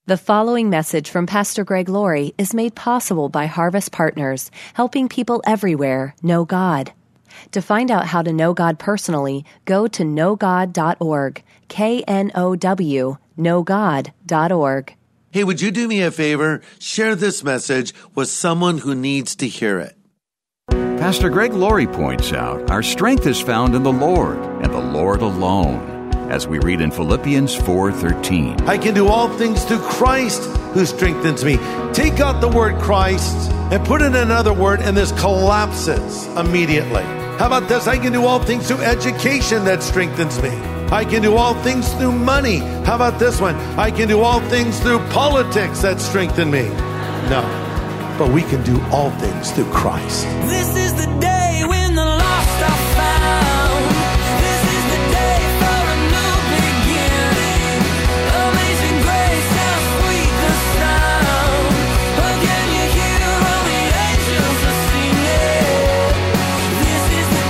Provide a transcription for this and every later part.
The following message from Pastor Greg Laurie is made possible by Harvest Partners, helping people everywhere know God. To find out how to know God personally, go to knowgod.org, K-N-O-W, knowgod.org. Hey, would you do me a favor? Share this message with someone who needs to hear it. Pastor Greg Laurie points out our strength is found in the Lord and the Lord alone, as we read in Philippians 4:13. I can do all things through Christ who strengthens me. Take out the word Christ and put in another word, and this collapses immediately. How about this? I can do all things through education that strengthens me. I can do all things through money. How about this one? I can do all things through politics that strengthen me. No, but we can do all things through Christ. This is the day when the lost are found. This is the day for a new beginning. Amazing grace, how sweet the sound. Again you hear all the angels are singing. This is the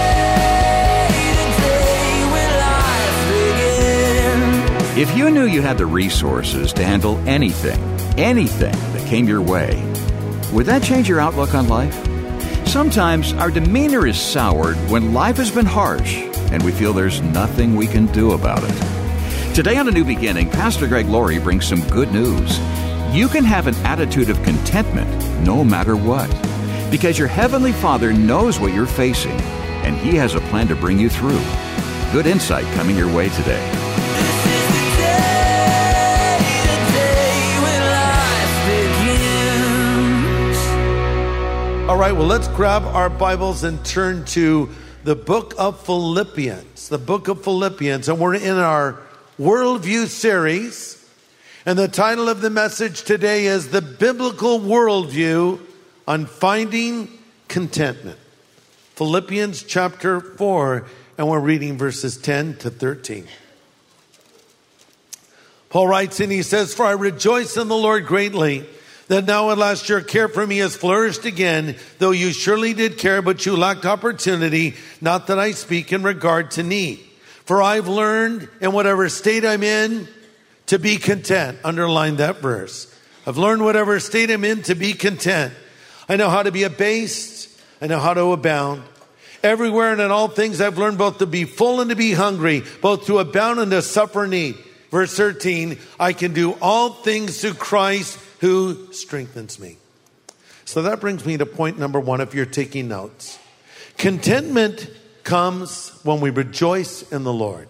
day when life begins. If you knew you had the resources to handle anything that came your way, would that change your outlook on life? Sometimes our demeanor is soured when life has been harsh and we feel there's nothing we can do about it. Today on A New Beginning, Pastor Greg Laurie brings some good news. You can have an attitude of contentment no matter what, because your Heavenly Father knows what you're facing and He has a plan to bring you through. Good insight coming your way today. This is the day when life begins. All right, well, let's grab our Bibles and turn to the book of Philippians. The book of Philippians, and we're in our Worldview series. And the title of the message today is The Biblical Worldview on Finding Contentment. Philippians chapter 4, and we're reading verses 10 to 13. Paul writes and he says, "For I rejoice in the Lord greatly, that now at last your care for me has flourished again, though you surely did care, but you lacked opportunity, not that I speak in regard to need. For I've learned in whatever state I'm in to be content." Underline that verse. I've learned whatever state I'm in to be content. I know how to be abased. I know how to abound. Everywhere and in all things I've learned both to be full and to be hungry, both to abound and to suffer need. Verse 13, I can do all things through Christ who strengthens me. So that brings me to point number one if you're taking notes. Contentment comes when we rejoice in the Lord.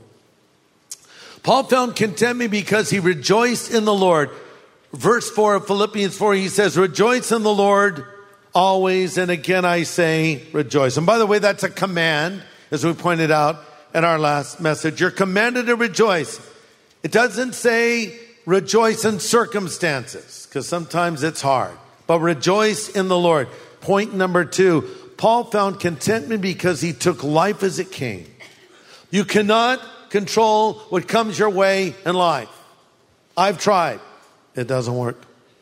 Paul found contentment because he rejoiced in the Lord. Verse 4 of Philippians 4, he says, "Rejoice in the Lord always, and again I say rejoice." And by the way, that's a command, as we pointed out in our last message. You're commanded to rejoice. It doesn't say rejoice in circumstances, because sometimes it's hard. But rejoice in the Lord. Point number two, Paul found contentment because he took life as it came. You cannot control what comes your way in life. I've tried. It doesn't work.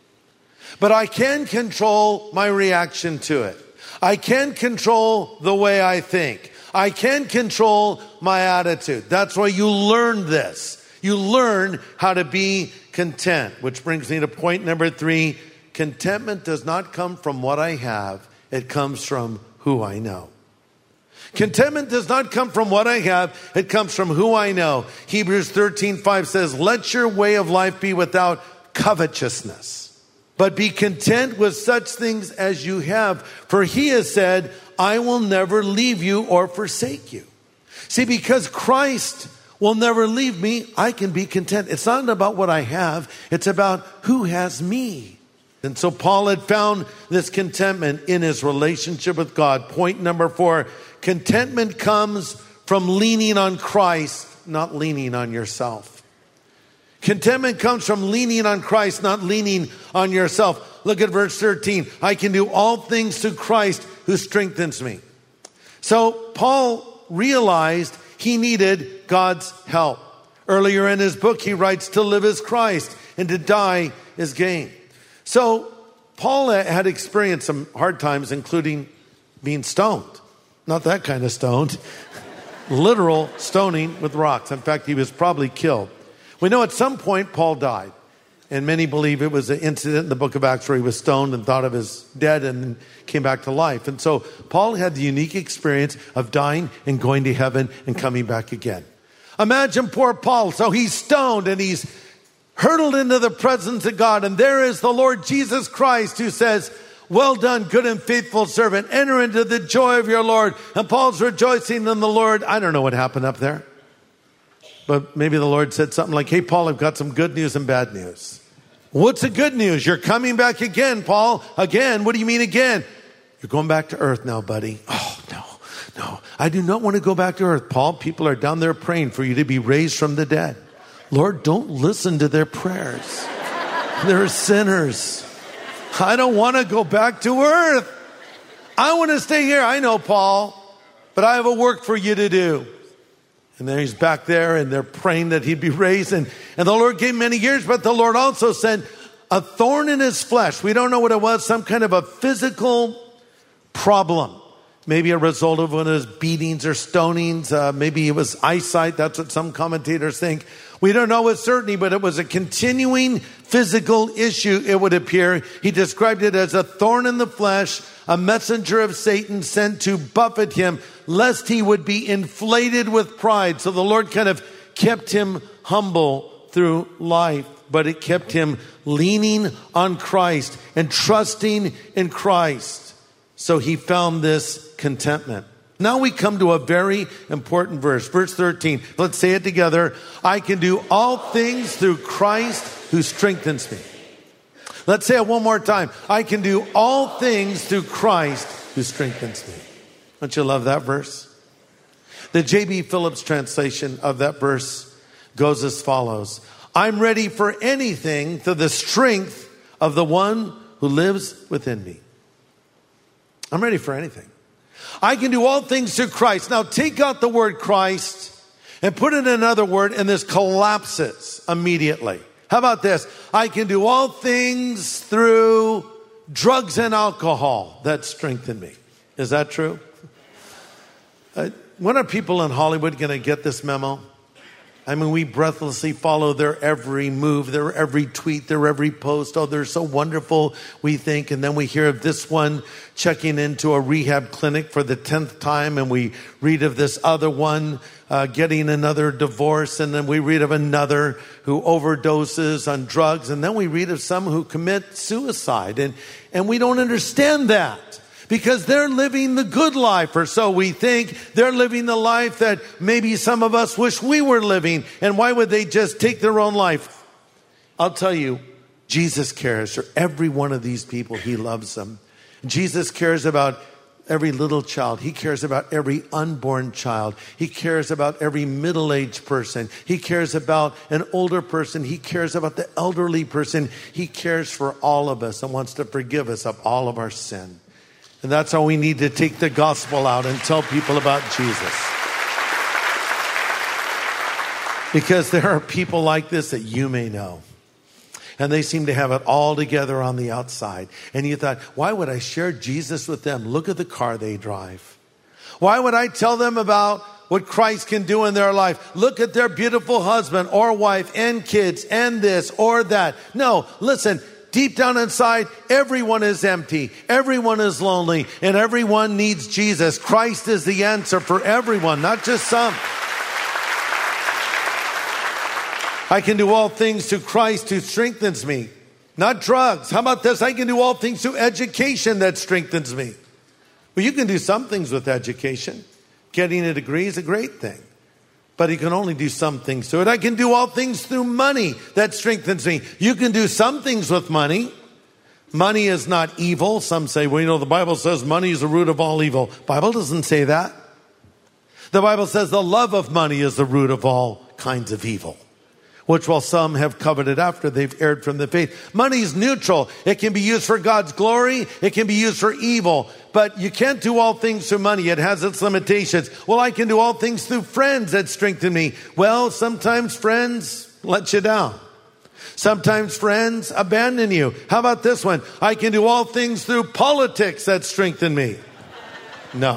But I can control my reaction to it. I can control the way I think. I can control my attitude. That's why you learn this. You learn how to be content, which brings me to point number three. Contentment does not come from what I have. It comes from who I know. Contentment does not come from what I have. It comes from who I know. Hebrews 13:5 says, "Let your way of life be without covetousness, but be content with such things as you have. For he has said, I will never leave you or forsake you." See, because Christ will never leave me, I can be content. It's not about what I have. It's about who has me. And so Paul had found this contentment in his relationship with God. Point number 4, contentment comes from leaning on Christ, not leaning on yourself. Contentment comes from leaning on Christ, not leaning on yourself. Look at verse 13. I can do all things through Christ who strengthens me. So Paul realized he needed God's help. Earlier in his book, he writes, to live is Christ and to die is gain. So Paul had experienced some hard times, including being stoned. Not that kind of stoned. Literal stoning with rocks. In fact, he was probably killed. We know at some point Paul died. And many believe it was an incident in the book of Acts where he was stoned and thought of as dead and came back to life. And so Paul had the unique experience of dying and going to heaven and coming back again. Imagine poor Paul. So he's stoned and he's hurtled into the presence of God. And there is the Lord Jesus Christ who says, well done, good and faithful servant. Enter into the joy of your Lord. And Paul's rejoicing in the Lord. I don't know what happened up there. But maybe the Lord said something like, hey, Paul, I've got some good news and bad news. What's the good news? You're coming back again, Paul. Again? What do you mean again? You're going back to earth now, buddy. Oh, no. I do not want to go back to earth, Paul. People are down there praying for you to be raised from the dead. Lord, don't listen to their prayers. They're sinners. I don't want to go back to earth. I want to stay here. I know, Paul, but I have a work for you to do. And then he's back there and they're praying that he'd be raised. And the Lord gave him many years, but the Lord also sent a thorn in his flesh. We don't know what it was, some kind of a physical problem. Maybe a result of one of his beatings or stonings. Maybe it was eyesight. That's what some commentators think. We don't know with certainty, but it was a continuing physical issue, it would appear. He described it as a thorn in the flesh, a messenger of Satan sent to buffet him, lest he would be inflated with pride. So the Lord kind of kept him humble through life, but it kept him leaning on Christ and trusting in Christ. So he found this contentment. Now we come to a very important verse. Verse 13. Let's say it together. I can do all things through Christ who strengthens me. Let's say it one more time. I can do all things through Christ who strengthens me. Don't you love that verse? The J.B. Phillips translation of that verse goes as follows. I'm ready for anything through the strength of the one who lives within me. I'm ready for anything. I can do all things through Christ. Now take out the word Christ and put in another word and this collapses immediately. How about this? I can do all things through drugs and alcohol that strengthen me. Is that true? When are people in Hollywood going to get this memo? I mean, we breathlessly follow their every move, their every tweet, their every post. Oh, they're so wonderful, we think. And then we hear of this one checking into a rehab clinic for the 10th time. And we read of this other one getting another divorce. And then we read of another who overdoses on drugs. And then we read of some who commit suicide. And we don't understand that. Because they're living the good life, or so we think. They're living the life that maybe some of us wish we were living. And why would they just take their own life? I'll tell you, Jesus cares for every one of these people. He loves them. Jesus cares about every little child. He cares about every unborn child. He cares about every middle-aged person. He cares about an older person. He cares about the elderly person. He cares for all of us and wants to forgive us of all of our sin. And that's how we need to take the gospel out and tell people about Jesus. Because there are people like this that you may know. And they seem to have it all together on the outside. And you thought, why would I share Jesus with them? Look at the car they drive. Why would I tell them about what Christ can do in their life? Look at their beautiful husband or wife and kids and this or that. No, listen. Deep down inside, everyone is empty, everyone is lonely, and everyone needs Jesus. Christ is the answer for everyone, not just some. I can do all things through Christ who strengthens me. Not drugs. How about this? I can do all things through education that strengthens me. Well, you can do some things with education. Getting a degree is a great thing. But you can only do some things through it. I can do all things through money that strengthens me. You can do some things with money. Money is not evil. Some say, well, you know, the Bible says money is the root of all evil. The Bible doesn't say that. The Bible says the love of money is the root of all kinds of evil, which while some have coveted after, they've erred from the faith. Money is neutral. It can be used for God's glory. It can be used for evil. But you can't do all things through money. It has its limitations. Well, I can do all things through friends that strengthen me. Well, sometimes friends let you down. Sometimes friends abandon you. How about this one? I can do all things through politics that strengthen me. No.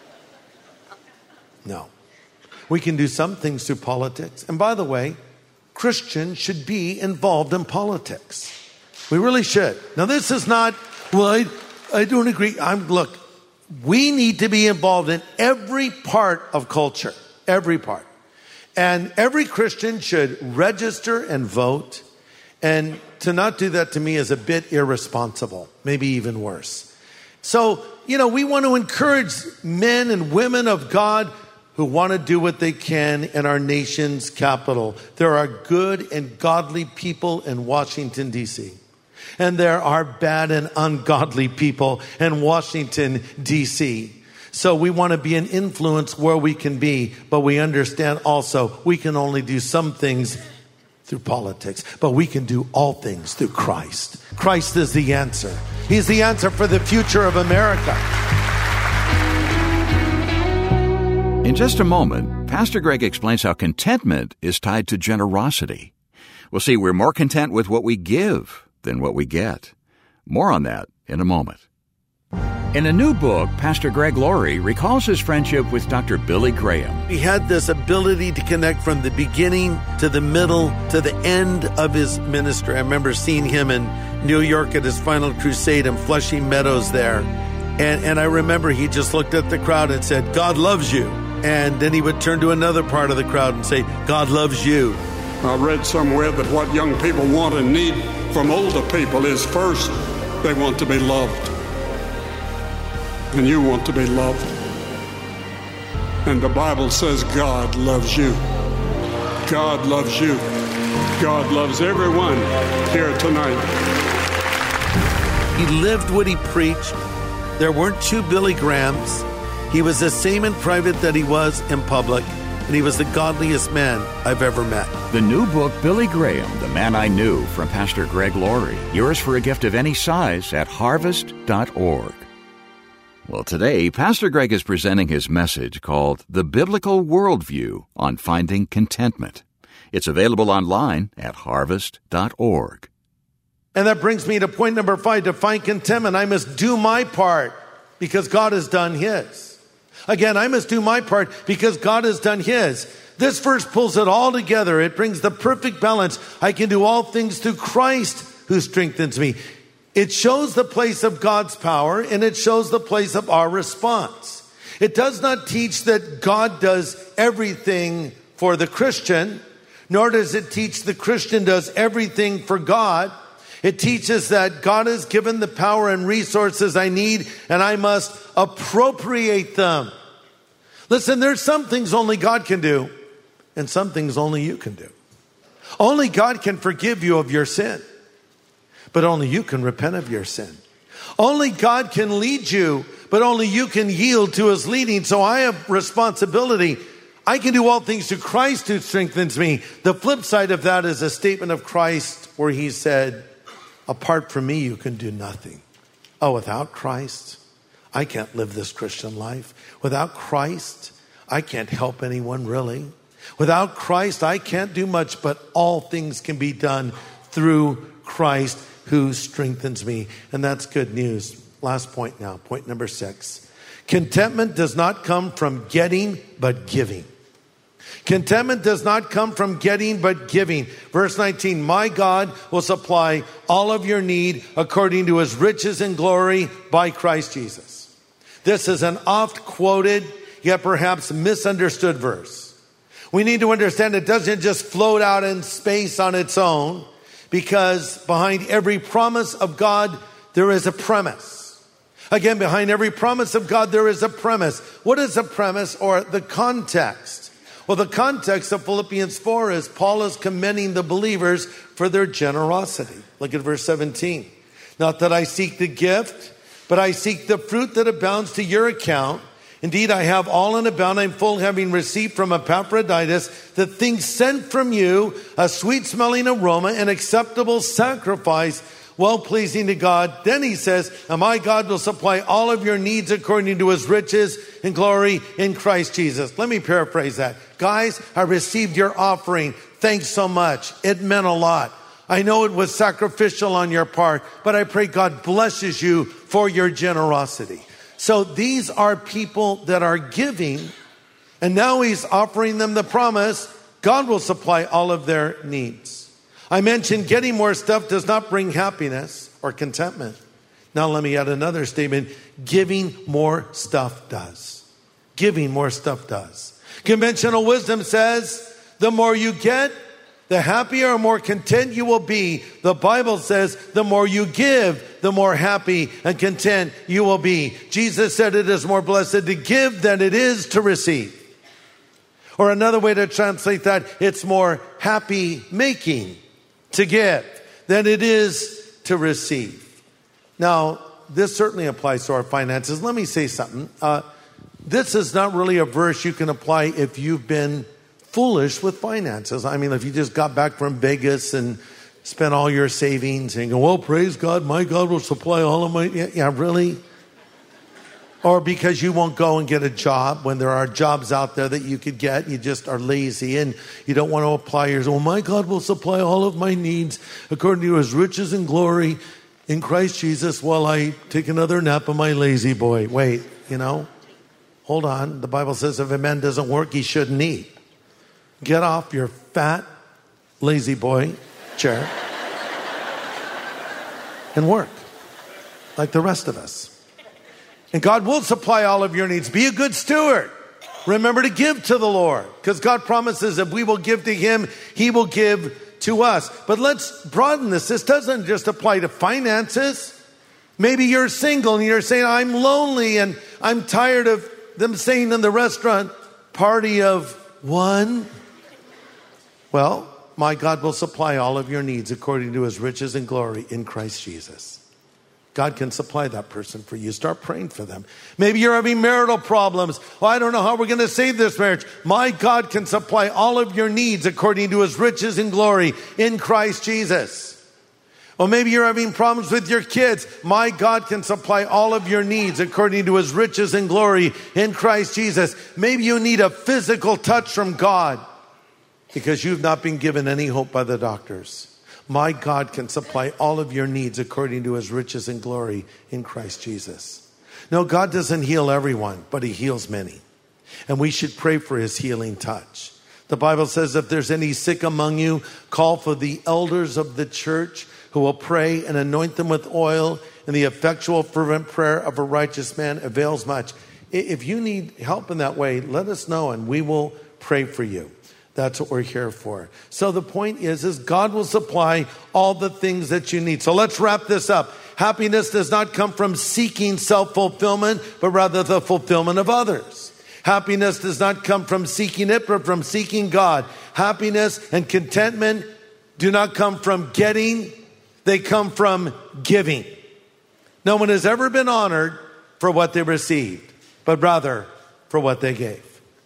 We can do some things through politics. And by the way, Christians should be involved in politics. We really should. Now, this is not, well, I don't agree. Look, we need to be involved in every part of culture, every part. And every Christian should register and vote. And to not do that to me is a bit irresponsible, maybe even worse. So, we want to encourage men and women of God who want to do what they can in our nation's capital. There are good and godly people in Washington, D.C. And there are bad and ungodly people in Washington, D.C. So we want to be an influence where we can be, but we understand also we can only do some things through politics, but we can do all things through Christ. Christ is the answer. He's the answer for the future of America. In just a moment, Pastor Greg explains how contentment is tied to generosity. We'll see we're more content with what we give than what we get. More on that in a moment. In a new book, Pastor Greg Laurie recalls his friendship with Dr. Billy Graham. He had this ability to connect from the beginning to the middle to the end of his ministry. I remember seeing him in New York at his final crusade in Flushing Meadows there. And I remember he just looked at the crowd and said, "God loves you." And then he would turn to another part of the crowd and say, "God loves you." I read somewhere that what young people want and need from older people is first, they want to be loved. And you want to be loved. And the Bible says God loves you. God loves you. God loves everyone here tonight. He lived what he preached. There weren't two Billy Grahams. He was the same in private that he was in public. And he was the godliest man I've ever met. The new book, Billy Graham, The Man I Knew, from Pastor Greg Laurie. Yours for a gift of any size at harvest.org. Well, today, Pastor Greg is presenting his message called The Biblical Worldview on Finding Contentment. It's available online at harvest.org. And that brings me to point number 5. To find contentment, I must do my part because God has done his. Again, I must do my part because God has done his. This verse pulls it all together. It brings the perfect balance. I can do all things through Christ who strengthens me. It shows the place of God's power, and it shows the place of our response. It does not teach that God does everything for the Christian, nor does it teach the Christian does everything for God. It teaches that God has given the power and resources I need, and I must appropriate them. Listen, there's some things only God can do, and some things only you can do. Only God can forgive you of your sin. But only you can repent of your sin. Only God can lead you, but only you can yield to his leading. So I have responsibility. I can do all things through Christ who strengthens me. The flip side of that is a statement of Christ where he said, apart from me, you can do nothing. Oh, without Christ, I can't live this Christian life. Without Christ, I can't help anyone really. Without Christ, I can't do much, but all things can be done through Christ who strengthens me. And that's good news. Last point now, point number 6. Contentment does not come from getting, but giving. Contentment does not come from getting, but giving. Verse 19, my God will supply all of your need according to his riches and glory by Christ Jesus. This is an oft quoted, yet perhaps misunderstood verse. We need to understand it doesn't just float out in space on its own, because behind every promise of God, there is a premise. Again, behind every promise of God, there is a premise. What is a premise or the context? Well, the context of Philippians 4 is Paul is commending the believers for their generosity. Look at verse 17. Not that I seek the gift, but I seek the fruit that abounds to your account. Indeed, I have all in abound. I'm full, having received from Epaphroditus the things sent from you, a sweet-smelling aroma, an acceptable sacrifice, well-pleasing to God. Then he says, and my God will supply all of your needs according to his riches and glory in Christ Jesus. Let me paraphrase that. Guys, I received your offering. Thanks so much. It meant a lot. I know it was sacrificial on your part, but I pray God blesses you for your generosity. So these are people that are giving, and now he's offering them the promise, God will supply all of their needs. I mentioned getting more stuff does not bring happiness or contentment. Now let me add another statement. Giving more stuff does. Giving more stuff does. Conventional wisdom says the more you get, the happier or more content you will be. The Bible says the more you give, the more happy and content you will be. Jesus said it is more blessed to give than it is to receive. Or another way to translate that, it's more happy making to give than it is to receive. Now, this certainly applies to our finances. Let me say something. This is not really a verse you can apply if you've been foolish with finances. I mean, if you just got back from Vegas and spent all your savings and go, well, praise God, my God will supply all of my... Yeah, really? Or because you won't go and get a job when there are jobs out there that you could get. You just are lazy and you don't want to apply yours. Well, my God will supply all of my needs according to his riches and glory in Christ Jesus while I take another nap on my lazy boy. Wait, hold on. The Bible says if a man doesn't work, he shouldn't eat. Get off your fat, lazy boy chair and work like the rest of us. And God will supply all of your needs. Be a good steward. Remember to give to the Lord, because God promises if we will give to him, he will give to us. But let's broaden this. This doesn't just apply to finances. Maybe you're single and you're saying, I'm lonely and I'm tired of them saying in the restaurant, party of one. Well, my God will supply all of your needs according to his riches and glory in Christ Jesus. God can supply that person for you. Start praying for them. Maybe you're having marital problems. Well, I don't know how we're going to save this marriage. My God can supply all of your needs according to his riches and glory in Christ Jesus. Or maybe you're having problems with your kids. My God can supply all of your needs according to his riches and glory in Christ Jesus. Maybe you need a physical touch from God because you've not been given any hope by the doctors. My God can supply all of your needs according to his riches and glory in Christ Jesus. No, God doesn't heal everyone, but he heals many. And we should pray for his healing touch. The Bible says if there's any sick among you, call for the elders of the church who will pray and anoint them with oil, and the effectual fervent prayer of a righteous man avails much. If you need help in that way, let us know and we will pray for you. That's what we're here for. So the point is God will supply all the things that you need. So let's wrap this up. Happiness does not come from seeking self-fulfillment, but rather the fulfillment of others. Happiness does not come from seeking it, but from seeking God. Happiness and contentment do not come from getting, they come from giving. No one has ever been honored for what they received, but rather for what they gave.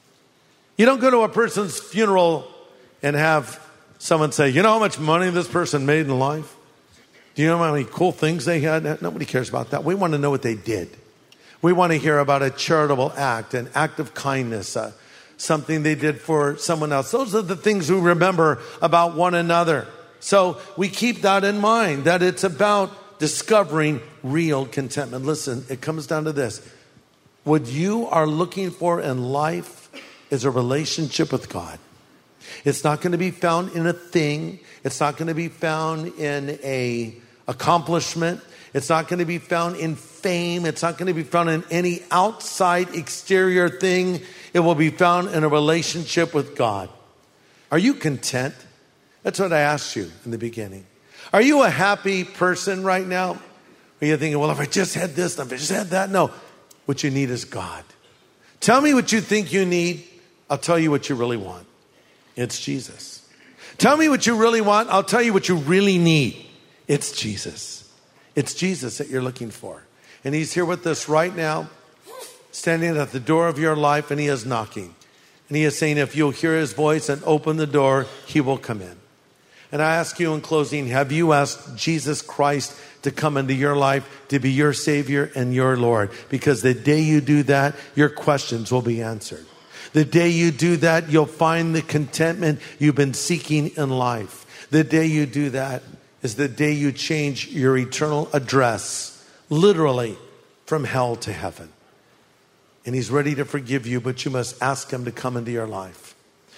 You don't go to a person's funeral and have someone say, you know how much money this person made in life? Do you know how many cool things they had? Nobody cares about that. We want to know what they did. We want to hear about a charitable act, an act of kindness, something they did for someone else. Those are the things we remember about one another. So we keep that in mind, that it's about discovering real contentment. Listen, it comes down to this. What you are looking for in life is a relationship with God. It's not going to be found in a thing. It's not going to be found in a accomplishment. It's not going to be found in fame. It's not going to be found in any outside exterior thing. It will be found in a relationship with God. Are you content? That's what I asked you in the beginning. Are you a happy person right now? Are you thinking, well, if I just had this, if I just had that? No. What you need is God. Tell me what you think you need. I'll tell you what you really want. It's Jesus. Tell me what you really want. I'll tell you what you really need. It's Jesus. It's Jesus that you're looking for. And he's here with us right now, standing at the door of your life, and he is knocking. And he is saying, if you'll hear his voice and open the door, he will come in. And I ask you in closing, have you asked Jesus Christ to come into your life, to be your Savior and your Lord? Because the day you do that, your questions will be answered. The day you do that, you'll find the contentment you've been seeking in life. The day you do that is the day you change your eternal address, literally from hell to heaven. And he's ready to forgive you, but you must ask him to come into your life.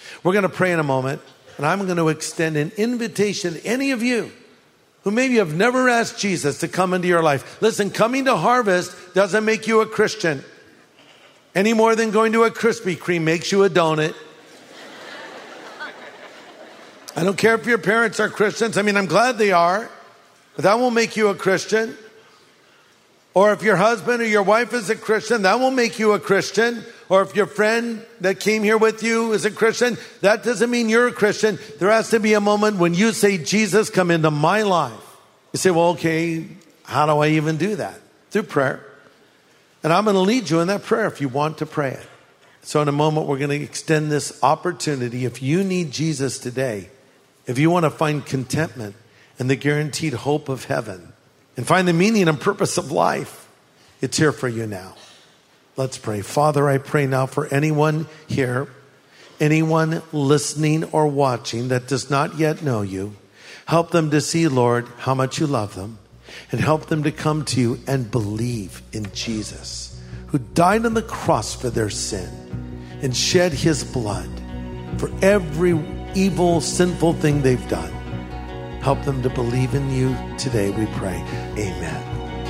We're going to pray in a moment, and I'm going to extend an invitation to any of you who maybe have never asked Jesus to come into your life. Listen, coming to Harvest doesn't make you a Christian any more than going to a Krispy Kreme makes you a donut. I don't care if your parents are Christians. I mean, I'm glad they are, but that won't make you a Christian. Or if your husband or your wife is a Christian, that won't make you a Christian. Or if your friend that came here with you is a Christian, that doesn't mean you're a Christian. There has to be a moment when you say, Jesus, come into my life. You say, well, okay, how do I even do that? Through prayer. And I'm going to lead you in that prayer if you want to pray it. So in a moment, we're going to extend this opportunity. If you need Jesus today, if you want to find contentment and the guaranteed hope of heaven, and find the meaning and purpose of life, it's here for you now. Let's pray. Father, I pray now for anyone here, anyone listening or watching that does not yet know you. Help them to see, Lord, how much you love them, and help them to come to you and believe in Jesus, who died on the cross for their sin and shed his blood for every evil, sinful thing they've done. Help them to believe in you today, we pray. Amen.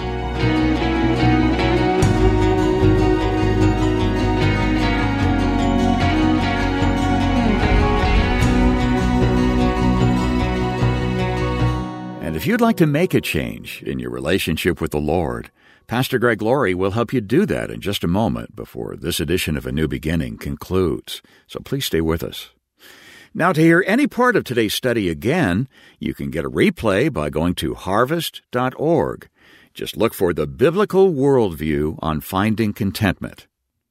And if you'd like to make a change in your relationship with the Lord, Pastor Greg Laurie will help you do that in just a moment before this edition of A New Beginning concludes. So please stay with us. Now, to hear any part of today's study again, you can get a replay by going to harvest.org. Just look for the Biblical Worldview on Finding Contentment.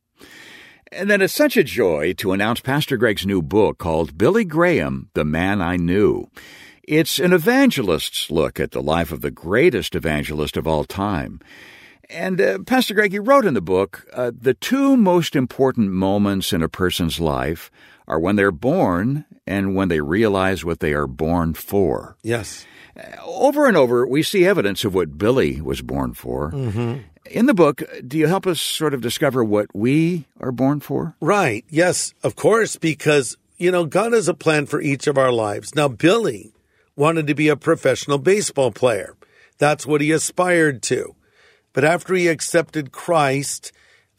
And then it's such a joy to announce Pastor Greg's new book called Billy Graham, The Man I Knew. It's an evangelist's look at the life of the greatest evangelist of all time. And Pastor Greg, you wrote in the book, the two most important moments in a person's life are when they're born and when they realize what they are born for. Yes. Over and over, we see evidence of what Billy was born for. Mm-hmm. In the book, do you help us sort of discover what we are born for? Right. Yes, of course, because, God has a plan for each of our lives. Now, Billy wanted to be a professional baseball player. That's what he aspired to. But after he accepted Christ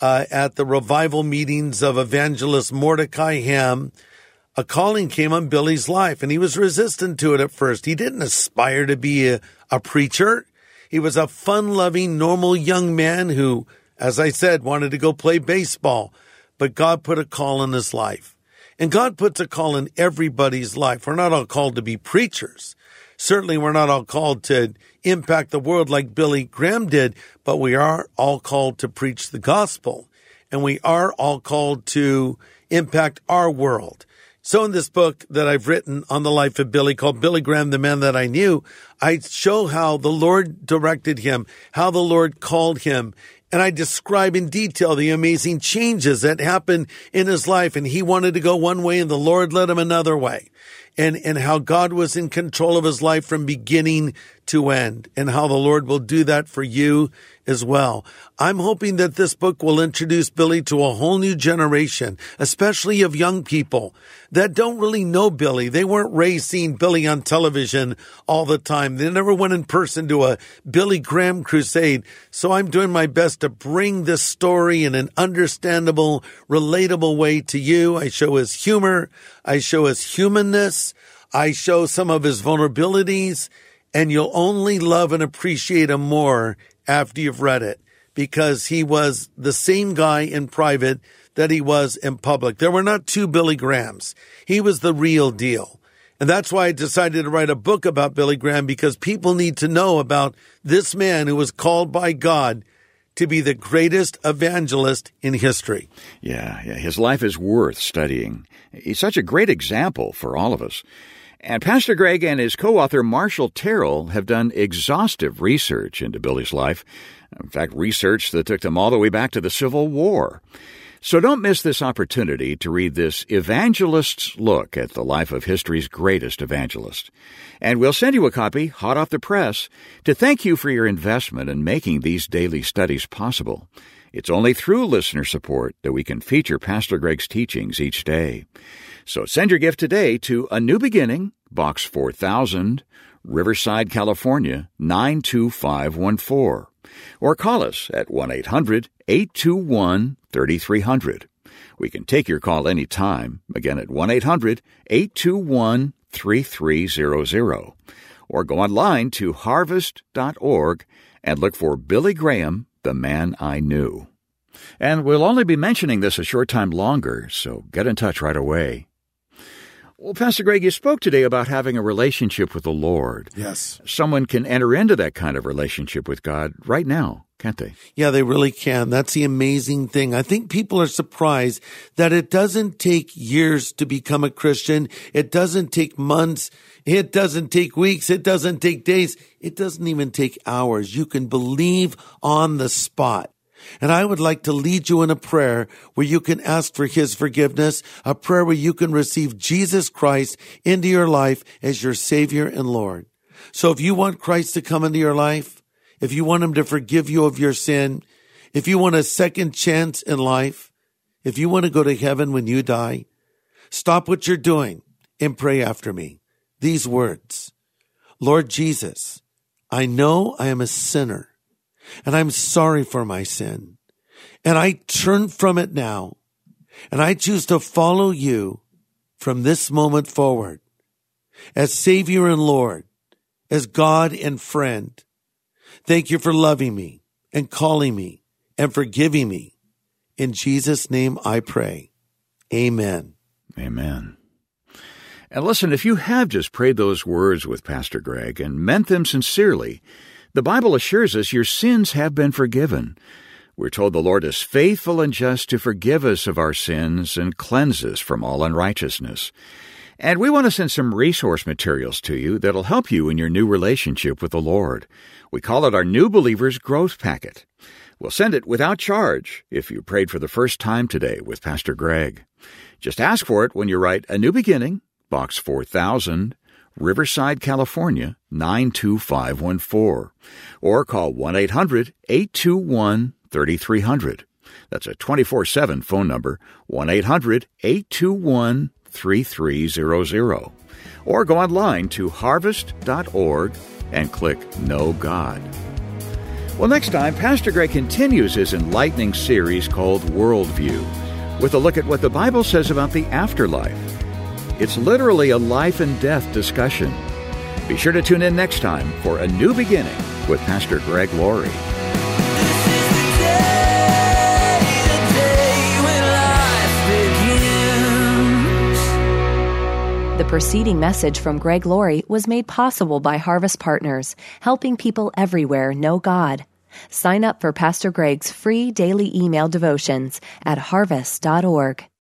at the revival meetings of evangelist Mordecai Ham, a calling came on Billy's life, and he was resistant to it at first. He didn't aspire to be a preacher. He was a fun-loving, normal young man who, as I said, wanted to go play baseball. But God put a call in his life. And God puts a call in everybody's life. We're not all called to be preachers. Certainly, we're not all called to impact the world like Billy Graham did, but we are all called to preach the gospel, and we are all called to impact our world. So in this book that I've written on the life of Billy, called Billy Graham, The Man That I Knew, I show how the Lord directed him, how the Lord called him, and I describe in detail the amazing changes that happened in his life, and he wanted to go one way, and the Lord led him another way. And how God was in control of his life from beginning to end, and how the Lord will do that for you as well. I'm hoping that this book will introduce Billy to a whole new generation, especially of young people that don't really know Billy. They weren't raised seeing Billy on television all the time. They never went in person to a Billy Graham crusade. So I'm doing my best to bring this story in an understandable, relatable way to you. I show his humor. I show his humanness. I show some of his vulnerabilities, and you'll only love and appreciate him more after you've read it, because he was the same guy in private that he was in public. There were not two Billy Grahams. He was the real deal. And that's why I decided to write a book about Billy Graham, because people need to know about this man who was called by God to be the greatest evangelist in history. Yeah, his life is worth studying. He's such a great example for all of us. And Pastor Greg and his co-author Marshall Terrell have done exhaustive research into Billy's life. In fact, research that took them all the way back to the Civil War. So don't miss this opportunity to read this evangelist's look at the life of history's greatest evangelist. And we'll send you a copy, hot off the press, to thank you for your investment in making these daily studies possible. It's only through listener support that we can feature Pastor Greg's teachings each day. So send your gift today to A New Beginning, Box 4000, Riverside, California, 92514. Or call us at 1-800-821-3300. We can take your call anytime, again at 1-800-821-3300. Or go online to harvest.org and look for Billy Graham, the Man I Knew. And we'll only be mentioning this a short time longer, so get in touch right away. Well, Pastor Greg, you spoke today about having a relationship with the Lord. Yes. Someone can enter into that kind of relationship with God right now, can't they? Yeah, they really can. That's the amazing thing. I think people are surprised that it doesn't take years to become a Christian. It doesn't take months. It doesn't take weeks. It doesn't take days. It doesn't even take hours. You can believe on the spot. And I would like to lead you in a prayer where you can ask for His forgiveness, a prayer where you can receive Jesus Christ into your life as your Savior and Lord. So if you want Christ to come into your life, if you want Him to forgive you of your sin, if you want a second chance in life, if you want to go to heaven when you die, stop what you're doing and pray after me. These words: Lord Jesus, I know I am a sinner, and I'm sorry for my sin. And I turn from it now. And I choose to follow you from this moment forward as Savior and Lord, as God and friend. Thank you for loving me and calling me and forgiving me. In Jesus' name I pray. Amen. Amen. And listen, if you have just prayed those words with Pastor Greg and meant them sincerely, the Bible assures us your sins have been forgiven. We're told the Lord is faithful and just to forgive us of our sins and cleanse us from all unrighteousness. And we want to send some resource materials to you that'll help you in your new relationship with the Lord. We call it our New Believer's Growth Packet. We'll send it without charge if you prayed for the first time today with Pastor Greg. Just ask for it when you write A New Beginning, Box 4000, Riverside, California, 92514. Or call 1-800-821-3300. That's a 24/7 phone number, 1-800-821-3300. Or go online to harvest.org and click Know God. Well, next time, Pastor Greg continues his enlightening series called Worldview, with a look at what the Bible says about the afterlife. It's literally a life and death discussion. Be sure to tune in next time for A New Beginning with Pastor Greg Laurie. This is the day when life begins. The preceding message from Greg Laurie was made possible by Harvest Partners, helping people everywhere know God. Sign up for Pastor Greg's free daily email devotions at harvest.org.